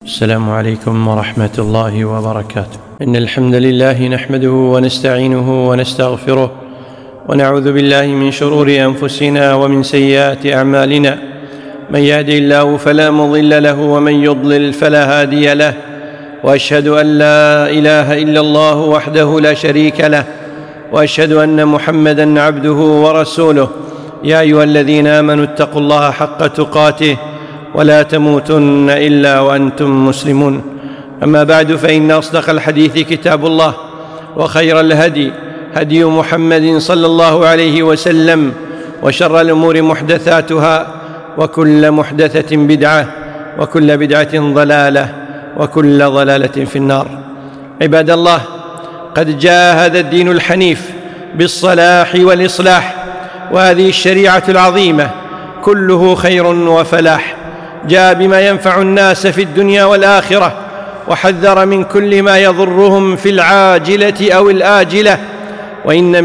السلام عليكم ورحمة الله وبركاته. إن الحمد لله نحمده ونستعينه ونستغفره ونعوذ بالله من شرور أنفسنا ومن سيئات أعمالنا. من يهد الله فلا مضل له ومن يضلل فلا هادي له، وأشهد أن لا إله إلا الله وحده لا شريك له، وأشهد أن محمدًا عبده ورسوله. يا أيها الذين آمنوا اتقوا الله حق تقاته ولا تموتن إلا وأنتم مسلمون. أما بعد، فإن أصدق الحديث كتاب الله، وخير الهدي هدي محمد صلى الله عليه وسلم، وشر الأمور محدثاتها، وكل محدثة بدعة، وكل بدعة ضلالة، وكل ضلالة في النار. عباد الله، قد جاء هذا الدين الحنيف بالصلاح والإصلاح، وهذه الشريعة العظيمة كله خير وفلاح. جاء بما ينفع الناس في الدنيا والآخرة، وحذر من كل ما يضرهم في العاجلة أو الآجلة. وإن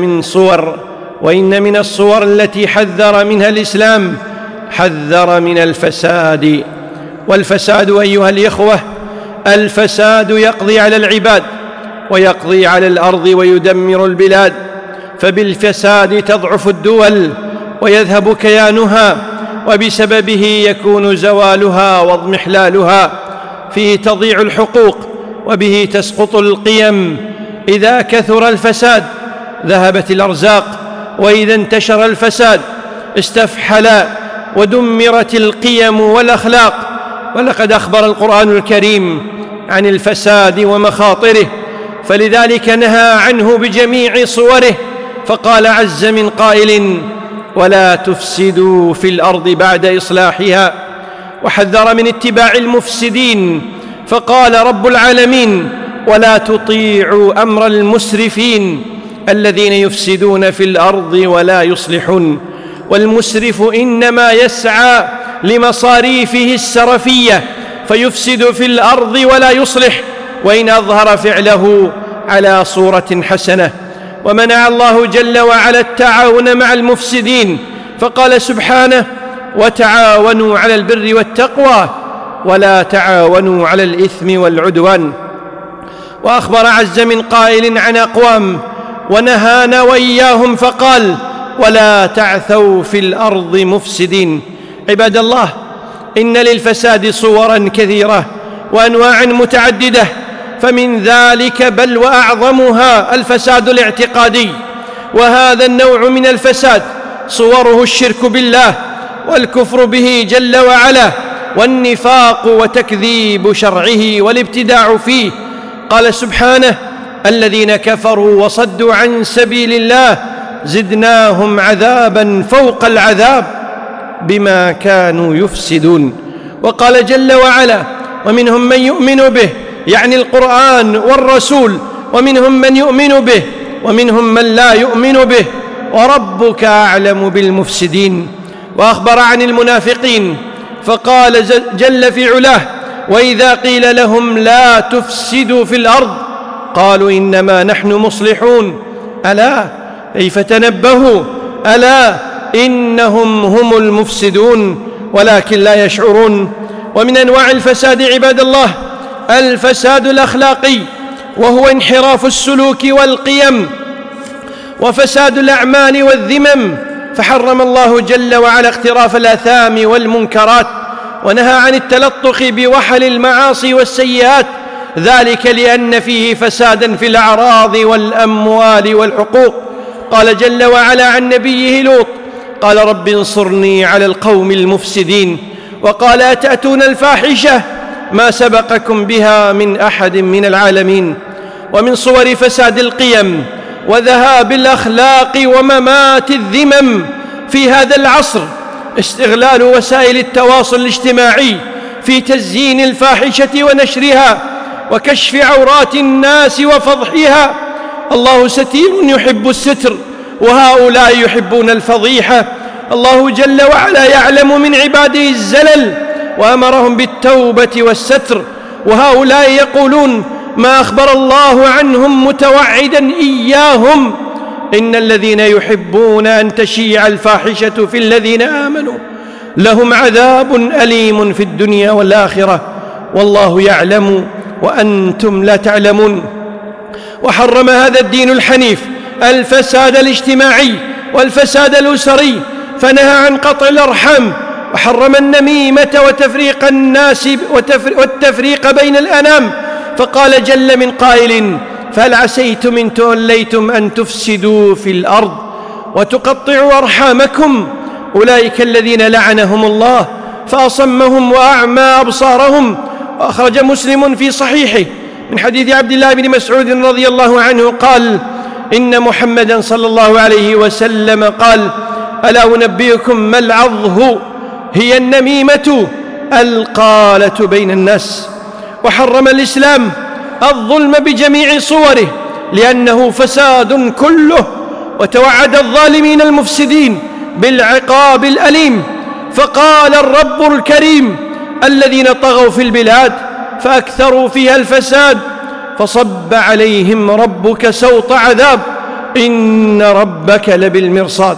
من الصور التي حذر منها الإسلام حذر من الفساد. والفساد أيها الإخوة، الفساد يقضي على العباد ويقضي على الأرض ويدمر البلاد، فبالفساد تضعف الدول ويذهب كيانها، وبسببه يكون زوالها واضمحلالها. فيه تضيع الحقوق، وبه تسقط القيم. إذا كثر الفساد ذهبت الأرزاق، وإذا انتشر الفساد استفحل ودمرت القيم والأخلاق. ولقد أخبر القرآن الكريم عن الفساد ومخاطره، فلذلك نهى عنه بجميع صوره، فقال عز من قائل: ولا تفسدوا في الأرض بعد إصلاحها. وحذر من اتباع المفسدين، فقال رب العالمين: ولا تطيعوا أمر المسرفين الذين يفسدون في الأرض ولا يصلحون. والمسرف إنما يسعى لمصاريفه السرفية، فيفسد في الأرض ولا يصلح، وإن أظهر فعله على صورة حسنة. ومنع الله جل وعلا التعاون مع المفسدين، فقال سبحانه: وتعاونوا على البر والتقوى ولا تعاونوا على الإثم والعدوان. وأخبر عز من قائل عن أقوام ونهانا وإياهم، فقال: ولا تعثوا في الأرض مفسدين. عباد الله، إن للفساد صورا كثيرة وأنواع متعددة، فمن ذلك بل وأعظمها الفساد الاعتقادي. وهذا النوع من الفساد صوره الشرك بالله والكفر به جل وعلا، والنفاق وتكذيب شرعه والابتداع فيه. قال سبحانه: الذين كفروا وصدوا عن سبيل الله زدناهم عذابا فوق العذاب بما كانوا يفسدون. وقال جل وعلا: ومنهم من يؤمن به، يعني القرآن والرسول، ومنهم من يؤمن به ومنهم من لا يؤمن به، وربك أعلم بالمفسدين. وأخبر عن المنافقين، فقال جل في علاه: وإذا قيل لهم لا تفسدوا في الأرض قالوا إنما نحن مصلحون. ألا كيف تنبهوا، ألا إنهم هم المفسدون ولكن لا يشعرون. ومن أنواع الفساد عباد الله الفساد الأخلاقي، وهو انحراف السلوك والقيم، وفساد الأعمال والذمم. فحرم الله جل وعلا اقتراف الآثام والمنكرات، ونهى عن التلطخ بوحل المعاصي والسيئات، ذلك لأن فيه فسادا في الأعراض والأموال والحقوق. قال جل وعلا عن نبيه لوط: قال رب انصرني على القوم المفسدين. وقال: أتأتون الفاحشة ما سبقكم بها من أحد من العالمين. ومن صور فساد القيم وذهاب الأخلاق وممات الذمم في هذا العصر استغلال وسائل التواصل الاجتماعي في تزيين الفاحشة ونشرها وكشف عورات الناس وفضحها. الله ستير يحب الستر، وهؤلاء يحبون الفضيحة. الله جل وعلا يعلم من عباده الزلل وأمرهم بالتوبة والستر، وهؤلاء يقولون ما أخبر الله عنهم متوعدا إياهم: إن الذين يحبون أن تشيع الفاحشة في الذين آمنوا لهم عذاب أليم في الدنيا والآخرة والله يعلم وأنتم لا تعلمون. وحرم هذا الدين الحنيف الفساد الاجتماعي والفساد الأسري، فنهى عن قطع الأرحام، وحرم النميمة وتفريق الناس والتفريق بين الأنام، فقال جل من قائل: فهل عسيتم إن توليتم أن تفسدوا في الأرض وتقطعوا أرحامكم؟ أولئك الذين لعنهم الله فأصمهم وأعمى أبصارهم. وأخرج مسلم في صحيحه من حديث عبد الله بن مسعود رضي الله عنه قال: إن محمدا صلى الله عليه وسلم قال: ألا أنبئكم ما العظه؟ هي النميمة القالة بين الناس. وحرم الإسلام الظلم بجميع صوره لأنه فساد كله، وتوعد الظالمين المفسدين بالعقاب الأليم، فقال الرب الكريم: الذين طغوا في البلاد فأكثروا فيها الفساد فصب عليهم ربك سوط عذاب إن ربك لبالمرصاد.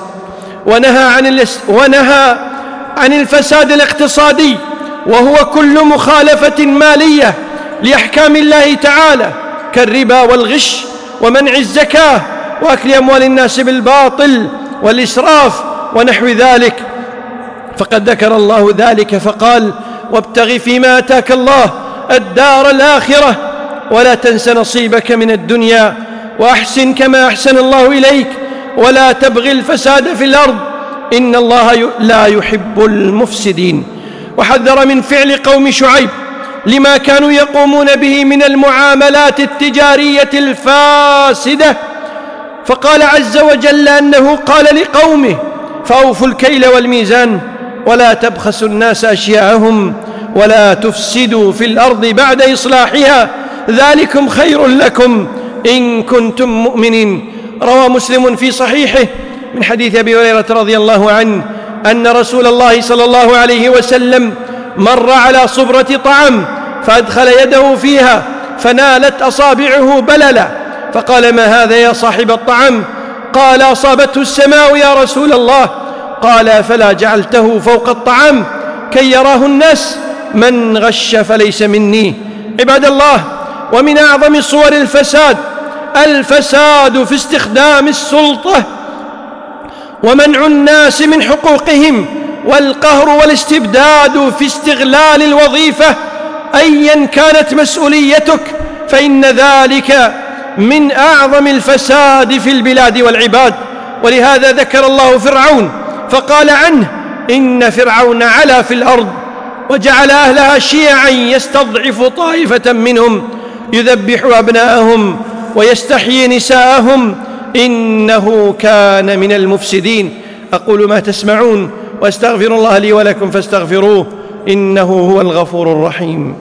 ونهى عن الفساد الاقتصادي، وهو كل مخالفة مالية لأحكام الله تعالى كالربا والغش ومنع الزكاة وأكل أموال الناس بالباطل والإسراف ونحو ذلك. فقد ذكر الله ذلك فقال: وابتغ فيما آتاك الله الدار الآخرة ولا تنس نصيبك من الدنيا وأحسن كما أحسن الله إليك ولا تبغ الفساد في الأرض إن الله لا يحب المفسدين. وحذر من فعل قوم شعيب لما كانوا يقومون به من المعاملات التجارية الفاسدة، فقال عز وجل أنه قال لقومه: فأوفوا الكيل والميزان ولا تبخسوا الناس أشياءهم ولا تفسدوا في الأرض بعد إصلاحها ذلكم خير لكم إن كنتم مؤمنين. روى مسلم في صحيحه من حديث أبي هريرة رضي الله عنه أن رسول الله صلى الله عليه وسلم مر على صبرة طعام فأدخل يده فيها فنالت أصابعه بللا، فقال: ما هذا يا صاحب الطعام؟ قال: أصابته السماء يا رسول الله. قال: فلا جعلته فوق الطعام كي يراه الناس؟ من غش فليس مني. عباد الله، ومن أعظم صور الفساد في استخدام السلطة ومنع الناس من حقوقهم، والقهر والاستبداد في استغلال الوظيفة أيا كانت مسؤوليتك، فإن ذلك من أعظم الفساد في البلاد والعباد. ولهذا ذكر الله فرعون فقال عنه: إن فرعون علا في الأرض وجعل أهلها شيعا يستضعف طائفة منهم يذبح أبناءهم ويستحيي نساءهم إنه كان من المفسدين. أقول ما تسمعون وأستغفر الله لي ولكم فاستغفروه إنه هو الغفور الرحيم.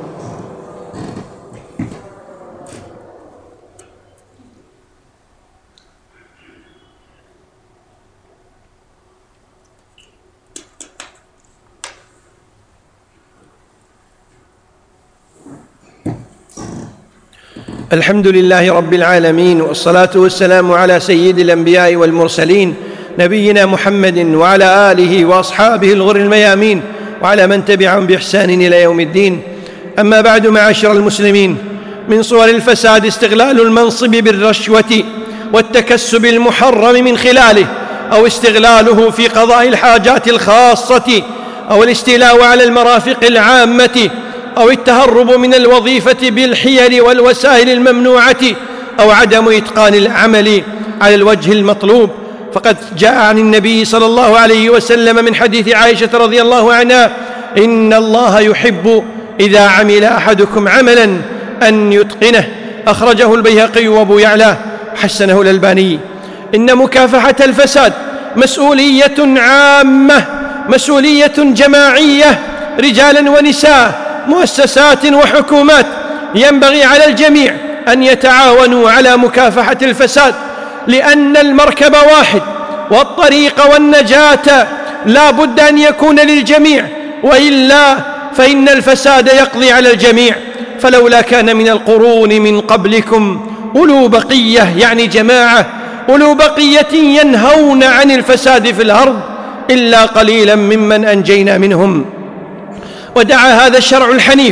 الحمد لله رب العالمين، والصلاة والسلام على سيد الأنبياء والمرسلين نبينا محمد وعلى آله وأصحابه الغر الميامين وعلى من تبعهم بإحسان إلى يوم الدين. أما بعد، معاشر المسلمين، من صور الفساد استغلال المنصب بالرشوة والتكسب المحرم من خلاله، أو استغلاله في قضاء الحاجات الخاصة، أو الاستيلاء على المرافق العامة، أو التهرب من الوظيفة بالحيل والوسائل الممنوعة، أو عدم إتقان العمل على الوجه المطلوب. فقد جاء عن النبي صلى الله عليه وسلم من حديث عائشة رضي الله عنها: إن الله يحب إذا عمل أحدكم عملا أن يتقنه. أخرجه البيهقي وأبو يعلى، حسنه الألباني. إن مكافحة الفساد مسؤولية عامة، مسؤولية جماعية، رجالا ونساء، مؤسسات وحكومات. ينبغي على الجميع أن يتعاونوا على مكافحة الفساد، لأن المركب واحد والطريق والنجاة لا بد أن يكون للجميع، وإلا فإن الفساد يقضي على الجميع. فلولا كان من القرون من قبلكم أولو بقية، يعني جماعة، أولو بقية ينهون عن الفساد في الأرض إلا قليلا ممن أنجينا منهم. ودعا هذا الشرع الحنيف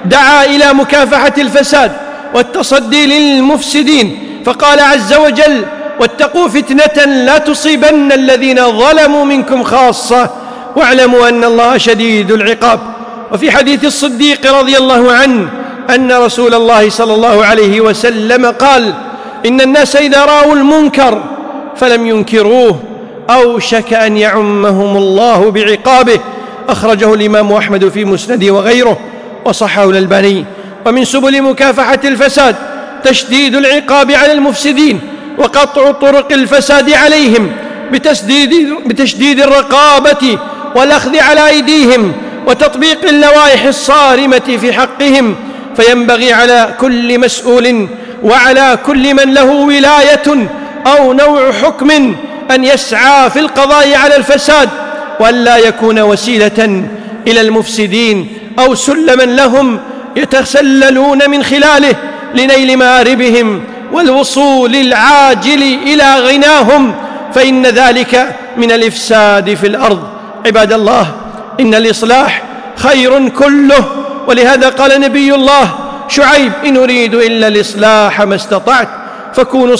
دعا إلى مكافحة الفساد والتصدي للمفسدين، فقال عز وجل: واتقوا فتنة لا تصيبن الذين ظلموا منكم خاصة واعلموا أن الله شديد العقاب. وفي حديث الصديق رضي الله عنه أن رسول الله صلى الله عليه وسلم قال: إن الناس إذا رأوا المنكر فلم ينكروه أوشك أن يعمهم الله بعقابه. أخرجه الإمام أحمد في مسنده وغيره، وصححه الألباني. ومن سبل مكافحة الفساد تشديد العقاب على المفسدين وقطع طرق الفساد عليهم بتشديد الرقابة والأخذ على أيديهم وتطبيق اللوائح الصارمة في حقهم. فينبغي على كل مسؤول وعلى كل من له ولاية أو نوع حكم أن يسعى في القضاء على الفساد، وألا يكون وسيلة إلى المفسدين أو سلما لهم يتسللون من خلاله لنيل مآربهم والوصول العاجل إلى غناهم، فإن ذلك من الإفساد في الأرض. عباد الله، إن الإصلاح خير كله، ولهذا قال نبي الله شعيب: إن أريد إلا الإصلاح ما استطعت فكونوا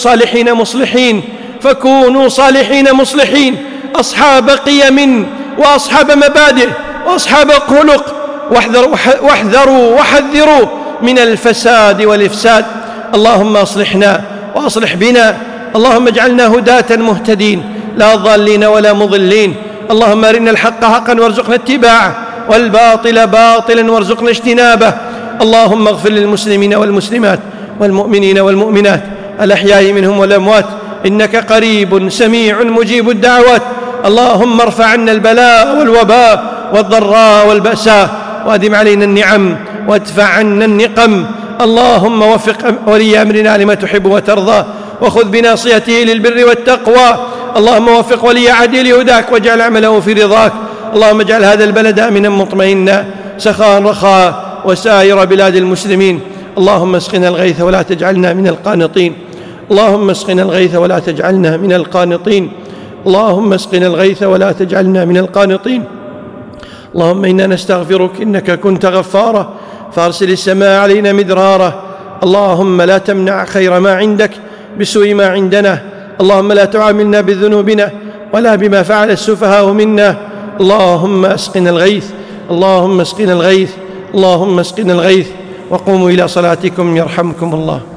صالحين مصلحين أصحاب قيم وأصحاب مبادئ وأصحاب خلق، واحذروا وحذروا من الفساد والإفساد. اللهم أصلحنا وأصلح بنا، اللهم اجعلنا هداة مهتدين لا ضالين ولا مضلين. اللهم أرنا الحق حقا وارزقنا اتباعه والباطل باطلا وارزقنا اجتنابه. اللهم اغفر للمسلمين والمسلمات والمؤمنين والمؤمنات الأحياء منهم والأموات، إنك قريب سميع مجيب الدعوات. اللهم ارفع عنا البلاء والوباء والضراء والبأساء، وأدم علينا النعم وادفع عنا النقم. اللهم وفق ولي أمرنا لما تحب وترضى، وخذ بناصيته للبر والتقوى. اللهم وفق ولي عهده لهداك واجعل عمله في رضاك. اللهم اجعل هذا البلد آمنا مطمئنا سخاء رخاء وسائر بلاد المسلمين. اللهم اسقنا الغيث ولا تجعلنا من القانطين. اللهم اسقنا الغيث ولا تجعلنا من القانطين. اللهم اسقنا الغيث ولا تجعلنا من القانطين. اللهم إنا نستغفرك إنك كنت غفارا فأرسل السماء علينا مدرارا. اللهم لا تمنع خير ما عندك بسوء ما عندنا. اللهم لا تعاملنا بذنوبنا ولا بما فعل السفهاء منا. اللهم اسقنا الغيث، اللهم اسقنا الغيث، اللهم اسقنا الغيث. وقوموا إلى صلاتكم يرحمكم الله.